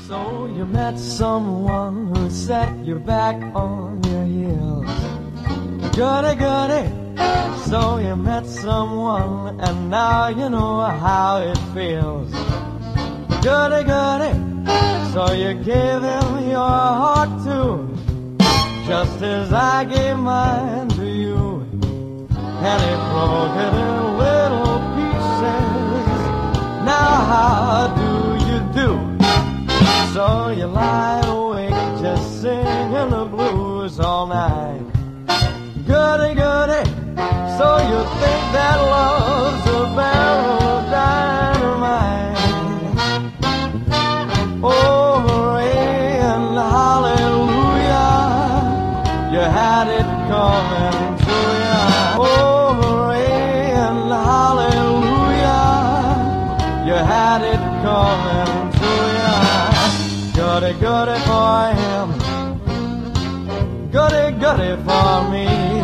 So you met someone who set you back on your heels. Goody, goody. So you met someone and now you know how it feels. Goody, goody. So you gave him your heart too, just as I gave mine to you. And he broke it in little pieces. Now how do you do? So you lie awake just singing the blues all night. Goody, goody. So you think that love's a barrel of dynamite. Oh, hooray and hallelujah, you had it coming to ya. Oh, hooray and hallelujah, you had it coming to ya. Goody, goody for him, goody, goody for me.